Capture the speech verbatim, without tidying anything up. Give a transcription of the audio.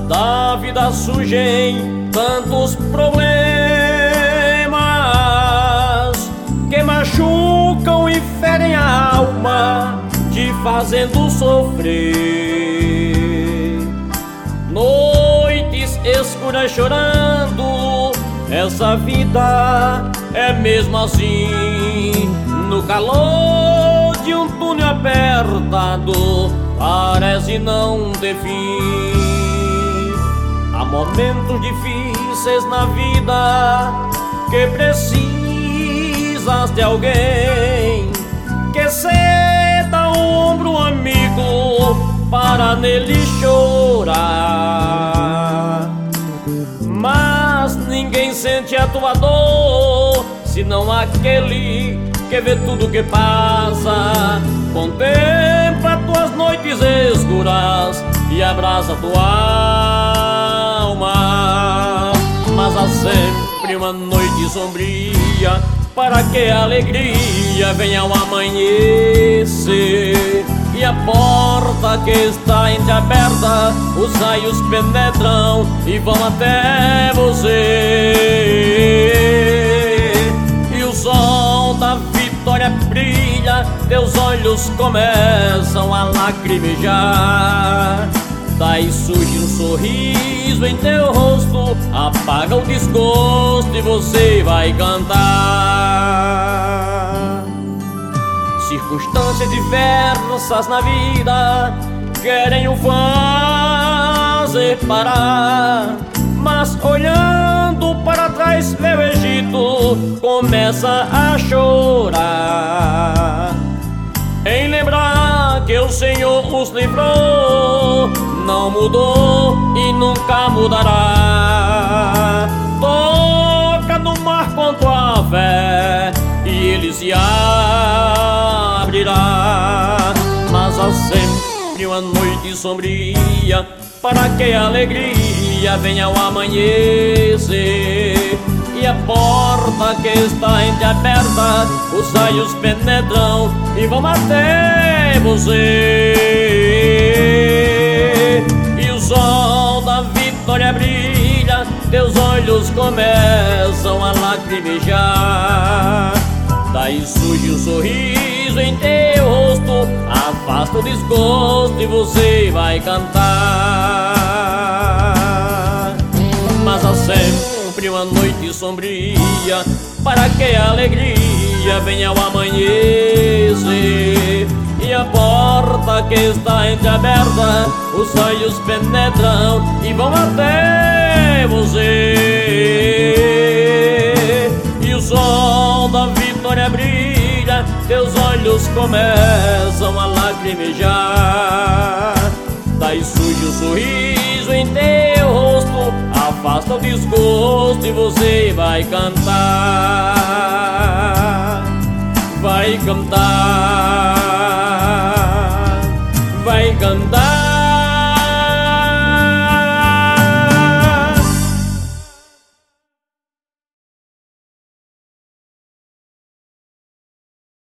da vida surgem tantos problemas que machucam e ferem a alma, te fazendo sofrer. Noites escuras chorando, essa vida é mesmo assim. No calor de um túnel apertado, parece não ter fim. Há momentos difíceis na vida que precisas de alguém que ceda o ombro amigo para nele chorar. Mas ninguém sente a tua dor senão aquele que vê tudo que passa, contempla tuas noites escuras e abraça tua alma. Mas há sempre uma noite sombria para que a alegria venha ao amanhecer. E a porta que está entreaberta, os raios penetram e vão até você. E o sol da vitória brilha, teus olhos começam a lacrimejar. Daí surge um sorriso em teu rosto, apaga o desgosto e você vai cantar. Circunstâncias diversas na vida querem o fazer parar, mas olhando para trás vê o Egito, começa a chorar. Em lembrar que o Senhor os livrou, não mudou e nunca mudará. Toca no mar com tua fé e ele se abrirá. Mas há sempre uma noite sombria para que a alegria venha ao amanhecer. E a porta que está entreaberta, os raios penetram e vão até você. E o sol da vitória brilha, teus olhos começam a lacrimejar. Daí surge um sorriso em teu rosto, afasta o desgosto e você vai cantar. Mas há sempre uma noite sombria para que a alegria venha ao amanhecer. E a porta que está entreaberta, os raios penetram e vão até você. E o sol da vitória brilha, teus olhos começam a lacrimejar. Daí surge um sorriso em teu rosto, afasta o desgosto e você vai cantar. Vai cantar.